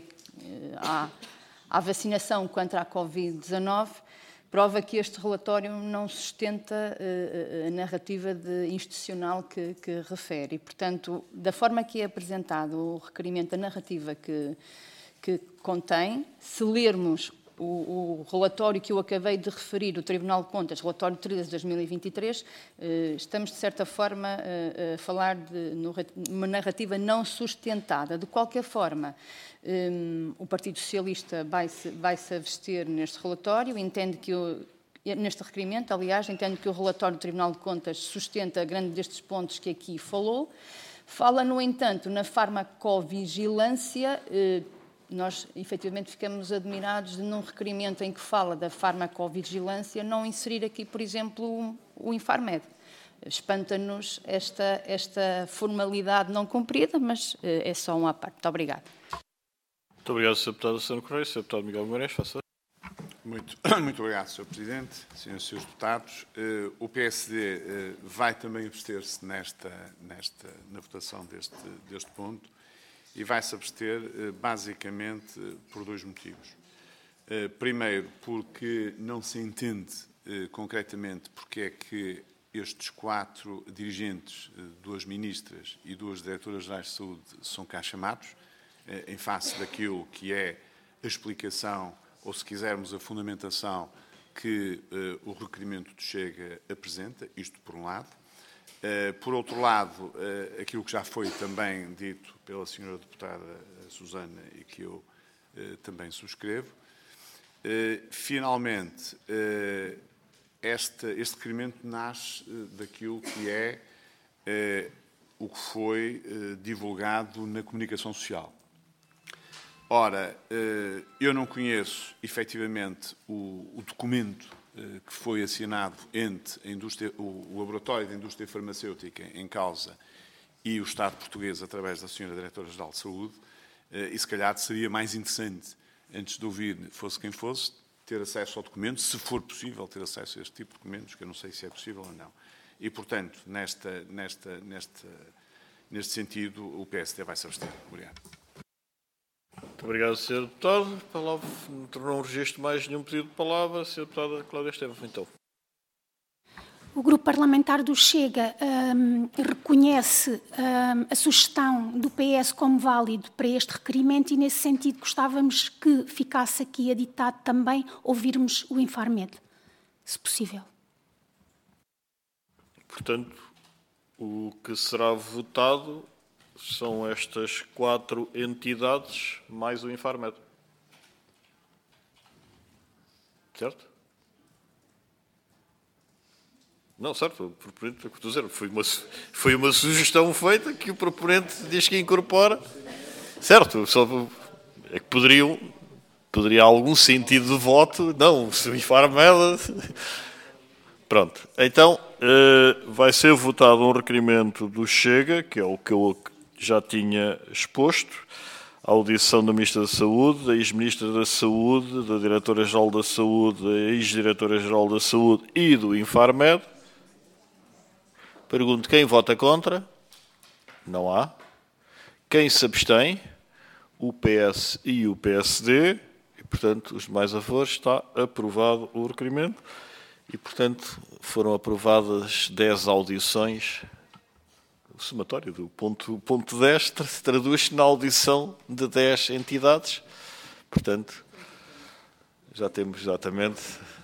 à vacinação contra a Covid-19, prova que este relatório não sustenta a narrativa institucional que refere. E, portanto, da forma que é apresentado o requerimento, a narrativa que contém, se lermos o relatório que eu acabei de referir do Tribunal de Contas, relatório 13/2023, estamos, de certa forma, a falar de uma narrativa não sustentada. De qualquer forma, o Partido Socialista vai-se abster neste relatório, entende que neste requerimento, aliás, entende que o relatório do Tribunal de Contas sustenta grande destes pontos que aqui falou. Fala, no entanto, na farmacovigilância. Nós, efetivamente, ficamos admirados de, num requerimento em que fala da farmacovigilância, não inserir aqui, por exemplo, o Infarmed. Espanta-nos esta formalidade não cumprida, mas é só uma parte. Muito obrigada. Muito obrigado, Sr. Deputado Susana Correia. Sr. Deputado Miguel Guimarães, faça. Muito obrigado, Sr. Presidente, Srs. e Srs. Deputados. O PSD vai também abster-se na votação deste ponto e vai-se abster basicamente por dois motivos. Primeiro, porque não se entende concretamente porque é que estes 4 dirigentes, 2 ministras e 2 diretoras-gerais de saúde, são cá chamados, em face daquilo que é a explicação, ou se quisermos a fundamentação, que o requerimento de Chega apresenta, isto por um lado. Por outro lado, aquilo que já foi também dito pela Sra. Deputada Susana e que eu também subscrevo. Finalmente, este requerimento nasce daquilo que é o que foi divulgado na comunicação social. Ora, eu não conheço efetivamente o documento que foi assinado entre o Laboratório de Indústria Farmacêutica em causa e o Estado português através da Sra. Diretora-Geral de Saúde, e se calhar seria mais interessante, antes de ouvir, fosse quem fosse, ter acesso ao documento, se for possível ter acesso a este tipo de documentos, que eu não sei se é possível ou não. E, portanto, neste sentido, o PSD vai se abster. Obrigado. Muito obrigado, Sr. Deputado. A palavra não registro mais nenhum pedido de palavra. Sra. Deputada Cláudia Esteves, então. O Grupo Parlamentar do Chega reconhece a sugestão do PS como válido para este requerimento e, nesse sentido, gostávamos que ficasse aqui editado também ouvirmos o Infarmed. se possível. Portanto, o que será votado são estas 4 entidades mais o Infarmed. Certo? Não, certo, o proponente, estou a dizer, foi uma sugestão feita que o proponente diz que incorpora. Certo, só é que poderia algum sentido de voto. Não, se o Infarmed... Pronto, então vai ser votado um requerimento do Chega, que é o que eu já tinha exposto, a audição da Ministra da Saúde, da ex-Ministra da Saúde, da Diretora-Geral da Saúde, da ex-Diretora-Geral da Saúde e do Infarmed. Pergunto, quem vota contra? Não há. Quem se abstém? O PS e o PSD. E, portanto, os demais a favor, está aprovado o requerimento. E, portanto, foram aprovadas 10 audições. O somatório do ponto 10 traduz-se na audição de 10 entidades. Portanto, já temos exatamente...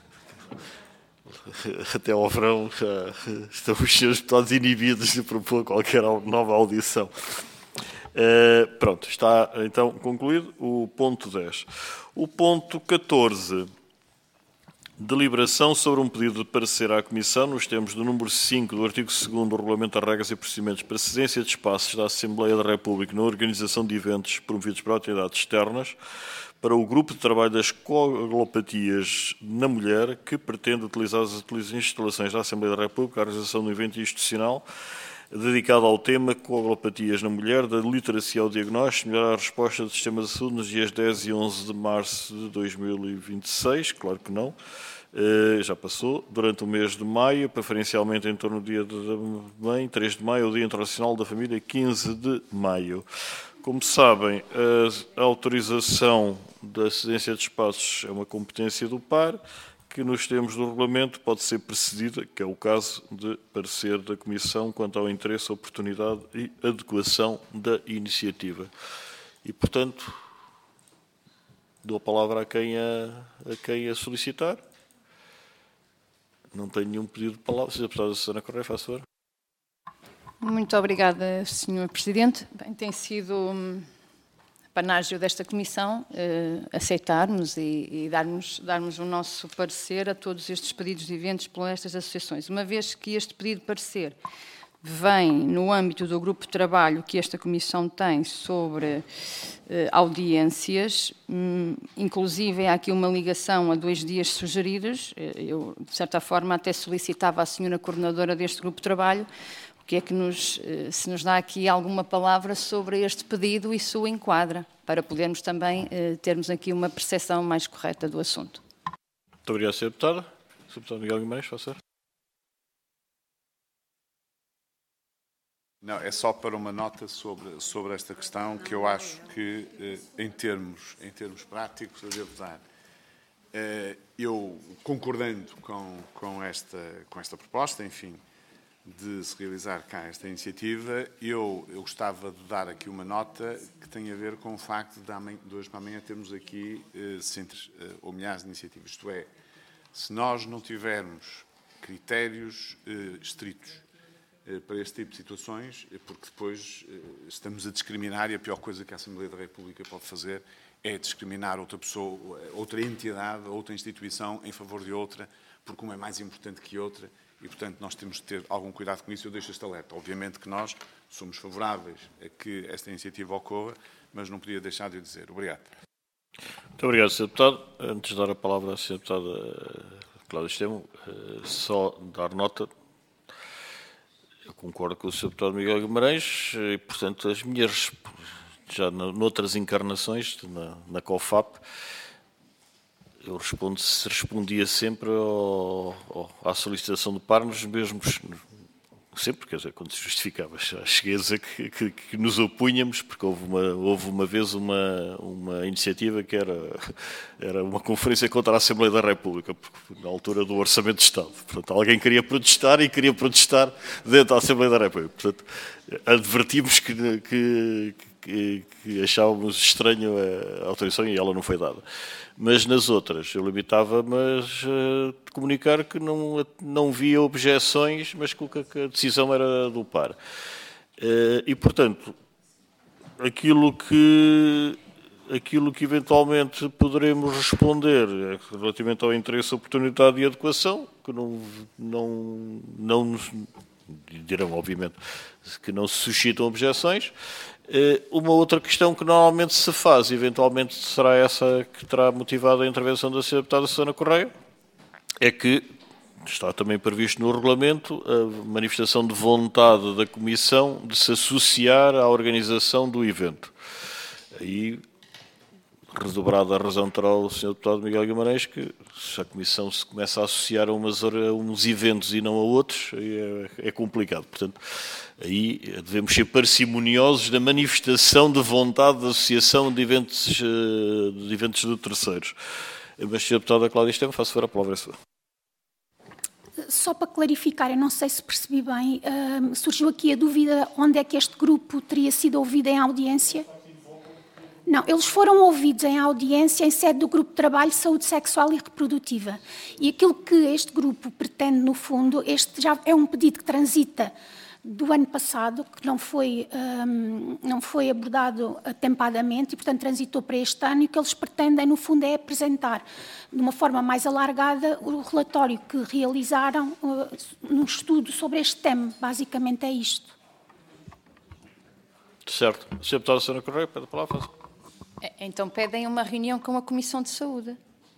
Até ao verão já estão os senhores todos inibidos de propor qualquer nova audição. Pronto, está então concluído o ponto 10. O ponto 14... Deliberação sobre um pedido de parecer à Comissão, nos termos do número 5 do artigo 2º do Regulamento das Regras e Procedimentos para cedência de espaços da Assembleia da República na organização de eventos promovidos por autoridades externas, para o Grupo de Trabalho das Coagulopatias na Mulher, que pretende utilizar as instalações da Assembleia da República, a realização de um evento institucional dedicado ao tema Coagulopatias na Mulher, da literacia ao diagnóstico, melhorar a resposta do sistema de saúde nos dias 10 e 11 de março de 2026, claro que não, já passou, durante o mês de maio, preferencialmente em torno do dia da mãe, 3 de maio, o Dia Internacional da Família, 15 de maio. Como sabem, a autorização da cedência de espaços é uma competência do PAR, que nos termos do regulamento pode ser precedida, que é o caso de parecer da Comissão quanto ao interesse, oportunidade e adequação da iniciativa. E, portanto, dou a palavra a quem a solicitar. Não tenho nenhum pedido de palavra. Sra. Deputada Susana Correia, faz favor. Muito obrigada, Sr. Presidente. Bem, tem sido panágio desta Comissão aceitarmos e darmos o nosso parecer a todos estes pedidos de eventos por estas associações. Uma vez que este pedido de parecer vem no âmbito do grupo de trabalho que esta Comissão tem sobre audiências, inclusive há aqui uma ligação a 2 dias sugeridos. Eu, de certa forma, até solicitava à senhora coordenadora deste grupo de trabalho que é que se nos dá aqui alguma palavra sobre este pedido e se o enquadra, para podermos também termos aqui uma percepção mais correta do assunto. Muito obrigado, Sra. Deputada. Sr. Deputado Miguel Guimarães, faz favor. Não, é só para uma nota sobre esta questão que eu acho que, em termos práticos, eu devo dar. Eu, concordando com esta proposta, enfim, de se realizar cá esta iniciativa, eu gostava de dar aqui uma nota que tem a ver com o facto de hoje para amanhã termos aqui centros ou milhares de iniciativas. Isto é, se nós não tivermos critérios estritos para este tipo de situações, porque depois estamos a discriminar, e a pior coisa que a Assembleia da República pode fazer é discriminar outra pessoa, outra entidade, outra instituição em favor de outra, porque uma é mais importante que outra. E, portanto, nós temos de ter algum cuidado com isso. Eu deixo este alerta. Obviamente que nós somos favoráveis a que esta iniciativa ocorra, mas não podia deixar de o dizer. Obrigado. Muito obrigado, Sr. Deputado. Antes de dar a palavra à Sra. Deputada Cláudia Estemo, só dar nota. Eu concordo com o Sr. Deputado Miguel Guimarães e, portanto, as minhas, já noutras encarnações, na COFAP, eu respondia sempre à solicitação do PAR nos mesmos, sempre, quer dizer, quando se justificava. Já cheguei a dizer que nos opunhamos, porque houve uma vez uma iniciativa que era uma conferência contra a Assembleia da República, na altura do Orçamento de Estado. Portanto, alguém queria protestar e queria protestar dentro da Assembleia da República. Portanto, advertimos que achávamos estranho a autorização e ela não foi dada. Mas nas outras, eu limitava-me a comunicar que não via objeções, mas que a decisão era do par. E, portanto, aquilo que eventualmente poderemos responder relativamente ao interesse, oportunidade e adequação, que não dirão, obviamente, que não se suscitam objeções. Uma outra questão que normalmente se faz, eventualmente será essa que terá motivado a intervenção da Sra. Deputada Susana Correia, é que está também previsto no regulamento a manifestação de vontade da Comissão de se associar à organização do evento. Aí, redobrada a razão, terá o Sr. Deputado Miguel Guimarães, que se a Comissão se começa a associar a uns eventos e não a outros, aí é complicado. Portanto, aí devemos ser parcimoniosos na manifestação de vontade da associação de eventos de terceiros. Mas, Sra. Deputada Cláudia Estevam, faço favor, a palavra é sua. Só para clarificar, eu não sei se percebi bem, surgiu aqui a dúvida onde é que este grupo teria sido ouvido em audiência? Não, eles foram ouvidos em audiência em sede do Grupo de Trabalho de Saúde Sexual e Reprodutiva. E aquilo que este grupo pretende, no fundo, este já é um pedido que transita do ano passado, que não foi abordado atempadamente e, portanto, transitou para este ano, e o que eles pretendem, no fundo, é apresentar de uma forma mais alargada o relatório que realizaram num estudo sobre este tema. Basicamente é isto. Certo. Sr. Deputado Susana Correia, pede a palavra. Então pedem uma reunião com a Comissão de Saúde.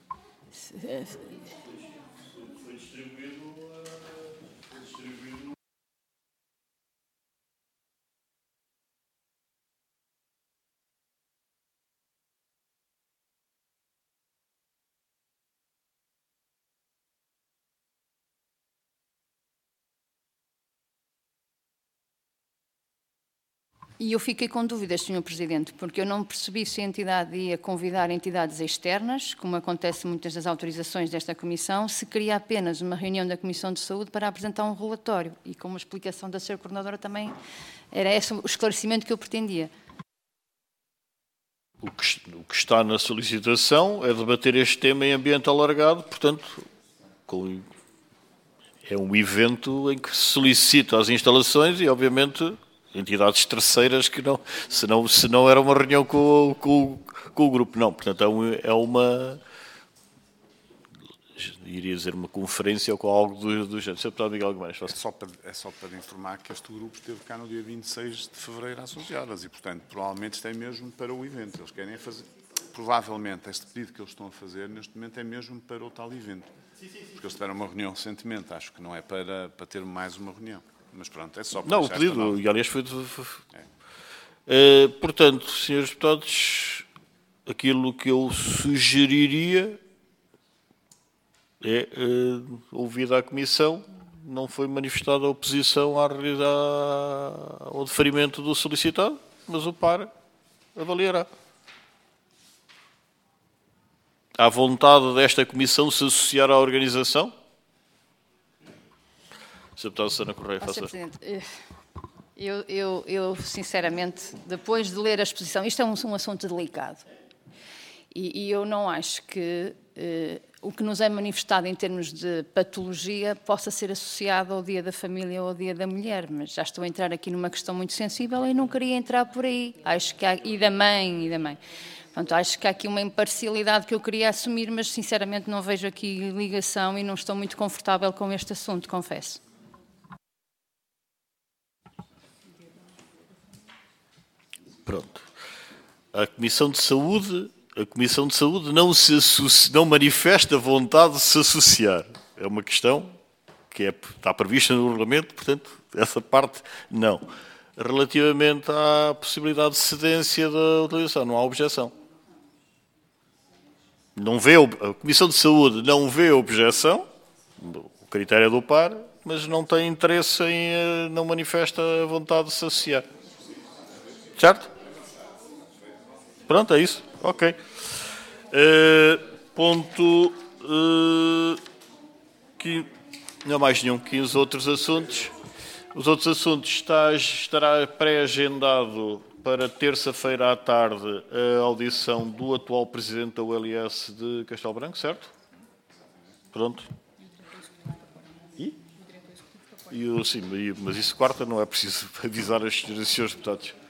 E eu fiquei com dúvidas, Sr. Presidente, porque eu não percebi se a entidade ia convidar entidades externas, como acontece em muitas das autorizações desta Comissão, se queria apenas uma reunião da Comissão de Saúde para apresentar um relatório. E como a explicação da Sra. Coordenadora também era esse o esclarecimento que eu pretendia. O que está na solicitação é debater este tema em ambiente alargado, portanto, é um evento em que se solicita as instalações e, obviamente, entidades terceiras que não, se não era uma reunião com o grupo, não. Portanto, iria dizer uma conferência ou com algo do género. Sr. Deputado Miguel Guimarães. É só para informar que este grupo esteve cá no dia 26 de fevereiro associadas e, portanto, provavelmente isto é mesmo para o evento. Eles querem fazer... Provavelmente, este pedido que eles estão a fazer, neste momento, é mesmo para o tal evento. Porque eles tiveram uma reunião recentemente. Acho que não é para ter mais uma reunião. Mas pronto, é só para não, o pedido, e aliás foi... portanto, senhores deputados, aquilo que eu sugeriria é, ouvida a Comissão, não foi manifestada a oposição ao deferimento do solicitado, mas o PAR avaliará. Há vontade desta Comissão se associar à organização? Sr. Deputado Susana Correia, faça. Presidente, eu, sinceramente, depois de ler a exposição, isto é um assunto delicado. E eu não acho que o que nos é manifestado em termos de patologia possa ser associado ao Dia da Família ou ao Dia da Mulher, mas já estou a entrar aqui numa questão muito sensível e não queria entrar por aí. Acho que há, e da mãe. Portanto, acho que há aqui uma imparcialidade que eu queria assumir, mas sinceramente não vejo aqui ligação e não estou muito confortável com este assunto, confesso. Pronto. A Comissão de Saúde não manifesta vontade de se associar. É uma questão que está prevista no regulamento, portanto, essa parte não. Relativamente à possibilidade de cedência da utilização, não há objeção. A Comissão de Saúde não vê objeção, o critério é do par, mas não tem interesse não manifesta a vontade de se associar. Certo? Pronto, é isso. Ok. Ponto... não há mais nenhum. 15 outros assuntos. Os outros assuntos estará pré-agendado para terça-feira à tarde a audição do atual presidente da ULS de Castelo Branco, certo? Pronto. Sim, mas isso quarta não é preciso avisar as senhoras e senhores deputados.